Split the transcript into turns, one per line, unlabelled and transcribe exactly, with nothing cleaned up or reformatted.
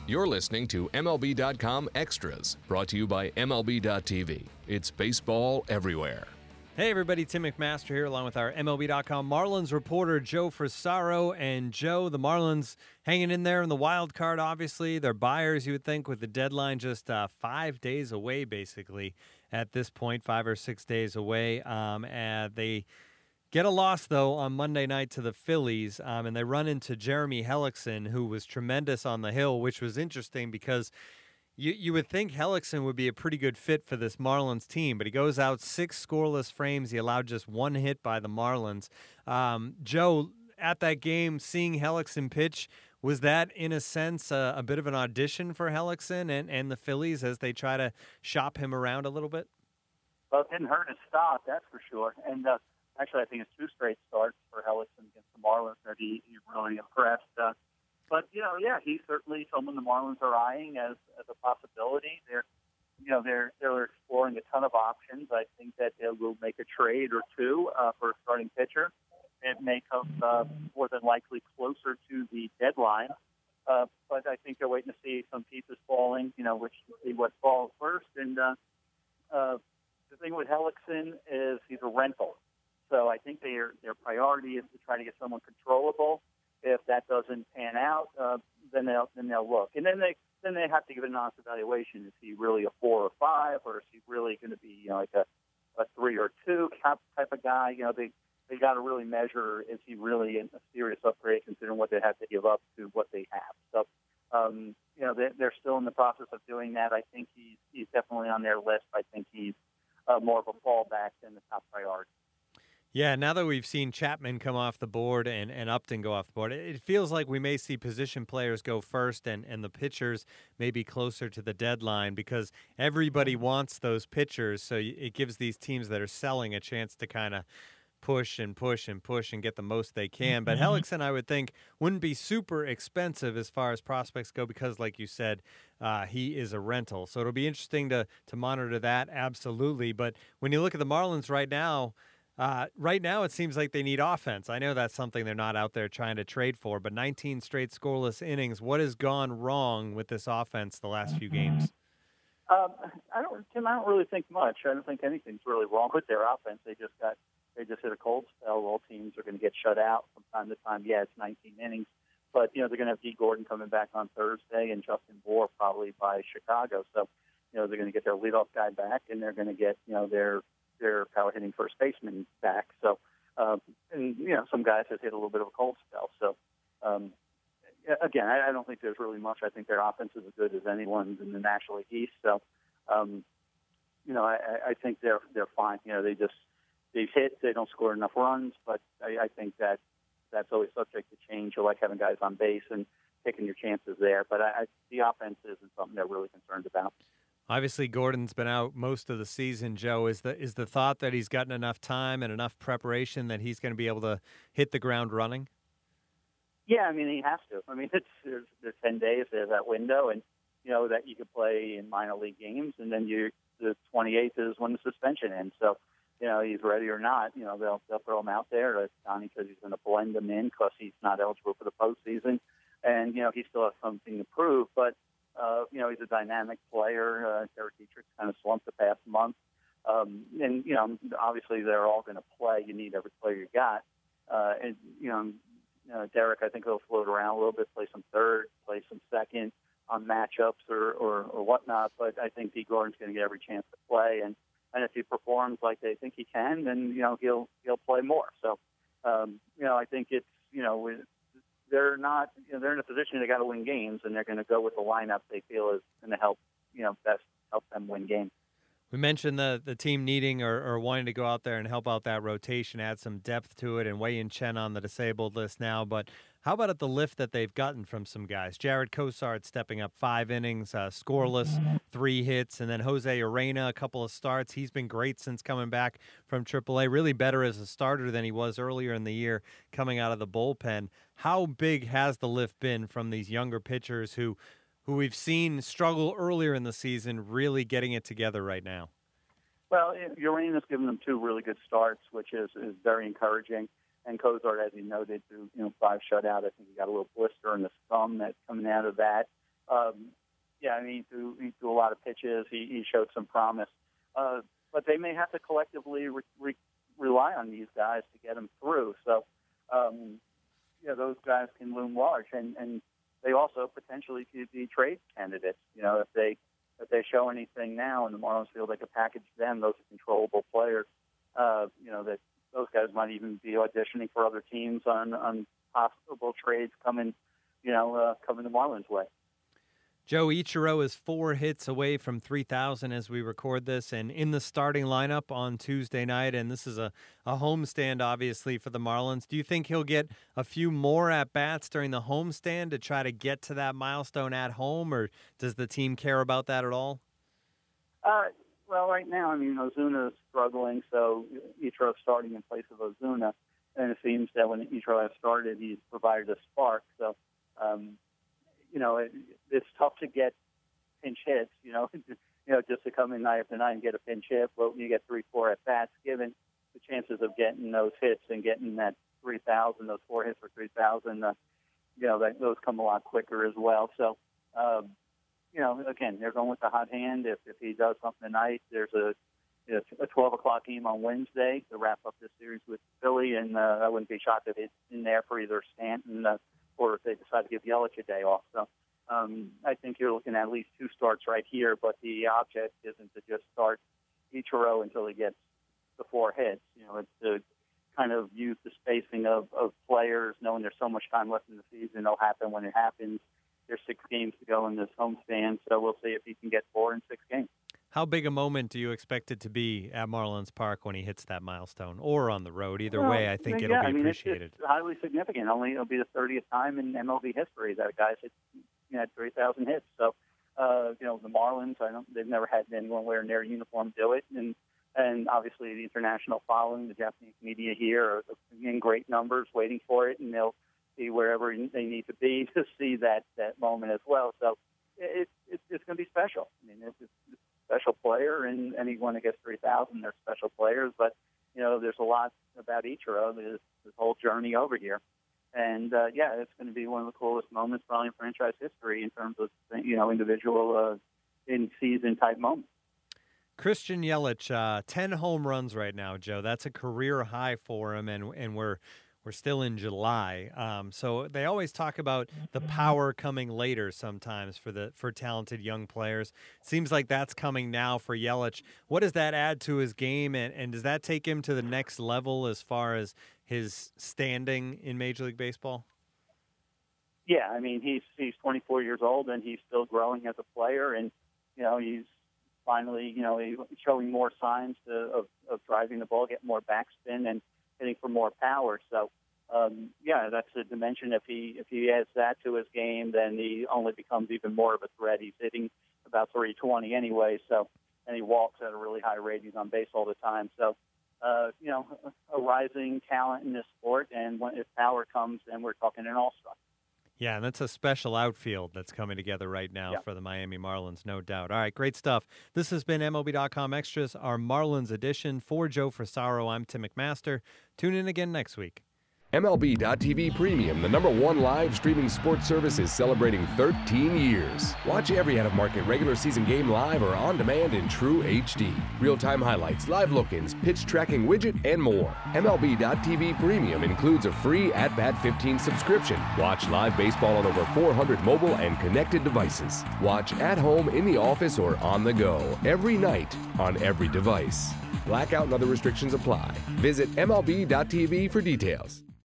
You're listening to M L B dot com Extras, brought to you by M L B dot T V. It's baseball everywhere.
Hey everybody, Tim McMaster here along with our M L B dot com Marlins reporter Joe Frisaro. And Joe, the Marlins hanging in there in the wild card, obviously. They're buyers, you would think, with the deadline just uh, five days away, basically, at this point, five or six days away. Um, and they get a loss, though, on Monday night to the Phillies, um, and they run into Jeremy Hellickson, who was tremendous on the hill, which was interesting because You you would think Hellickson would be a pretty good fit for this Marlins team, but he goes out six scoreless frames. He allowed just one hit by the Marlins. Um, Joe, at that game, seeing Hellickson pitch, was that, in a sense, uh, a bit of an audition for Hellickson and, and the Phillies as they try to shop him around a little bit?
Well, it didn't hurt his stop, that's for sure. And uh, actually, I think it's two straight starts for Hellickson against the Marlins that he, he really impressed. Uh, But, you know, yeah, he's certainly someone the Marlins are eyeing as, as a possibility. They're, you know, they're they're exploring a ton of options. I think that they will make a trade or two uh, for a starting pitcher. It may come uh, more than likely closer to the deadline. Uh, but I think they're waiting to see some pieces falling, you know, which see what falls first. And uh, uh, the thing with Hellickson is he's a rental. So I think their their priority is to try to get someone controllable. If that doesn't pan out, uh, then they'll then they'll look, and then they then they have to give it an honest evaluation. Is he really a four or five, or is he really going to be, you know, like a, a three or two type of guy? You know, they they got to really measure, is he really a serious upgrade considering what they have to give up to what they have. So, um, you know, they, they're still in the process of doing that. I think he's he's definitely on their list. I think he's uh, more of a fallback than the top priority.
Yeah, now that we've seen Chapman come off the board and, and Upton go off the board, it feels like we may see position players go first and, and the pitchers maybe closer to the deadline because everybody wants those pitchers. So it gives these teams that are selling a chance to kind of push and push and push and get the most they can. But Hellickson, I would think, wouldn't be super expensive as far as prospects go because, like you said, uh, he is a rental. So it'll be interesting to, to monitor that, absolutely. But when you look at the Marlins right now, Uh, right now, it seems like they need offense. I know that's something they're not out there trying to trade for, but nineteen straight scoreless innings. What has gone wrong with this offense the last few games?
Um, I don't, Tim. I don't really think much. I don't think anything's really wrong with their offense. They just got, they just hit a cold spell. All teams are going to get shut out from time to time. Yeah, it's nineteen innings, but you know they're going to have D. Gordon coming back on Thursday and Justin Bour probably by Chicago. So, you know they're going to get their leadoff guy back, and they're going to get you know their their power hitting first baseman back. So, um, and, you know, some guys have hit a little bit of a cold spell. So, um, again, I, I don't think there's really much. I think their offense is as good as anyone's in the National League East. So, um, you know, I, I think they're they're fine. You know, they just, they've hit, they don't score enough runs, but I, I think that that's always subject to change. You like having guys on base and taking your chances there. But I, I, the offense isn't something they're really concerned about.
Obviously, Gordon's been out most of the season, Joe. Is the is the thought that he's gotten enough time and enough preparation that he's going to be able to hit the ground running?
Yeah, I mean, he has to. I mean, it's there's, there's ten days, there's that window, and, you know, that you could play in minor league games, and then you the twenty-eighth is when the suspension ends. So, you know, he's ready or not, you know, they'll, they'll throw him out there. Uh, Donnie says he's going to blend him in because he's not eligible for the postseason, and, you know, he still has something to prove, but Uh, you know, he's a dynamic player. Uh, Derek Dietrich kind of slumped the past month. Um, and, you know, obviously they're all going to play. You need every player you got. Uh, and, you know, uh, Derek, I think he'll float around a little bit, play some third, play some second on matchups or, or, or whatnot. But I think D. Gordon's going to get every chance to play. And, and if he performs like they think he can, then, you know, he'll, he'll play more. So, um, you know, I think it's, you know, with, they're not, you know, they're in a position they got to win games, and they're going to go with the lineup they feel is going to help, you know, best help them win games.
We mentioned the the team needing or, or wanting to go out there and help out that rotation, add some depth to it, and Wei-Yin Chen on the disabled list now. But how about at the lift that they've gotten from some guys? Jared Cosard stepping up five innings, uh, scoreless, three hits, and then Jose Arena, a couple of starts. He's been great since coming back from triple A, really better as a starter than he was earlier in the year coming out of the bullpen. How big has the lift been from these younger pitchers who who we've seen struggle earlier in the season, really getting it together right now?
Well, Urena's given them two really good starts, which is, is very encouraging. And Cozart, as he noted, through you know five shutout, I think he got a little blister in the thumb that's coming out of that. um, yeah, I mean, he threw, he threw a lot of pitches. He, he showed some promise. Uh, but they may have to collectively re- re- rely on these guys to get them through. So, um, yeah, those guys can loom large, and, and they also potentially could be trade candidates. You know, if they if they show anything now, and the Marlins feel they could package them, those are controllable players. Uh, you know, that those guys might even be auditioning for other teams on, on possible trades coming, you know, uh, coming the Marlins' way.
Joe Ichiro is four hits away from three thousand as we record this, and in the starting lineup on Tuesday night, and this is a, a homestand, obviously, for the Marlins. Do you think he'll get a few more at-bats during the homestand to try to get to that milestone at home, or does the team care about that at all?
Uh, well, right now, I mean, Ozuna is struggling, so Ichiro's starting in place of Ozuna, and it seems that when Ichiro has started, he's provided a spark, so... Um, You know, it, it's tough to get pinch hits, you know, you know, just to come in night after night and get a pinch hit. Well, you get three, four at-bats, given the chances of getting those hits and getting that three thousand, those four hits for three thousand, uh, you know, that, those come a lot quicker as well. So, um, you know, again, they're going with the hot hand. If, if he does something tonight, there's a, you know, a twelve o'clock game on Wednesday to wrap up this series with Philly, and uh, I wouldn't be shocked if it's in there for either Stanton uh, or if they decide to give Yelich a day off. So um, I think you're looking at at least two starts right here, but the object isn't to just start Ichiro until he gets the four hits. You know, it's to kind of use the spacing of, of players, knowing there's so much time left in the season. It'll happen when it happens. There's six games to go in this homestand, so we'll see if he can get four in six games.
How big a moment do you expect it to be at Marlins Park when he hits that milestone, or on the road? Either
well,
way, I think
yeah,
it'll be
I mean,
appreciated.
It's, it's highly significant. Only it'll be the thirtieth time in M L B history that a guy's hit, you know, had three thousand hits. So, uh, you know, the Marlins, I don't, they've never had anyone wearing their uniform do it, and and obviously the international following, the Japanese media here are in great numbers waiting for it, and they'll be wherever they need to be to see that that moment as well. So, it, it it's going to be special. I mean, it's, it's special player, and anyone that gets three thousand, they're special players. But, you know, there's a lot about Ichiro, this, this whole journey over here. And, uh, yeah, it's going to be one of the coolest moments probably in franchise history in terms of, you know, individual uh, in-season type moments.
Christian Yelich, uh, ten home runs right now, Joe. That's a career high for him, and and we're We're still in July, um, so they always talk about the power coming later sometimes for the for talented young players. Seems like that's coming now for Yelich. What does that add to his game, and, and does that take him to the next level as far as his standing in Major League Baseball?
Yeah, I mean, he's he's twenty-four years old, and he's still growing as a player, and, you know, he's finally, you know, showing more signs to, of, of driving the ball, getting more backspin, and hitting for more power. So, um, yeah, that's a dimension. If he if he adds that to his game, then he only becomes even more of a threat. He's hitting about three twenty anyway, so, and he walks at a really high rate. He's on base all the time. So, uh, you know, a rising talent in this sport, and when, if power comes, then we're talking an all-star.
Yeah, and that's a special outfield that's coming together right now
yeah.
for the Miami Marlins, no doubt. All right, great stuff. This has been M L B dot com Extras, our Marlins edition. For Joe Frisaro, I'm Tim McMaster. Tune in again next week.
M L B dot T V Premium, the number one live streaming sports service, is celebrating thirteen years. Watch every out-of-market regular season game live or on demand in true H D. Real-time highlights, live look-ins, pitch tracking widget, and more. M L B dot T V Premium includes a free At Bat fifteen subscription. Watch live baseball on over four hundred mobile and connected devices. Watch at home, in the office, or on the go every night on every device. Blackout and other restrictions apply. Visit M L B dot T V for details.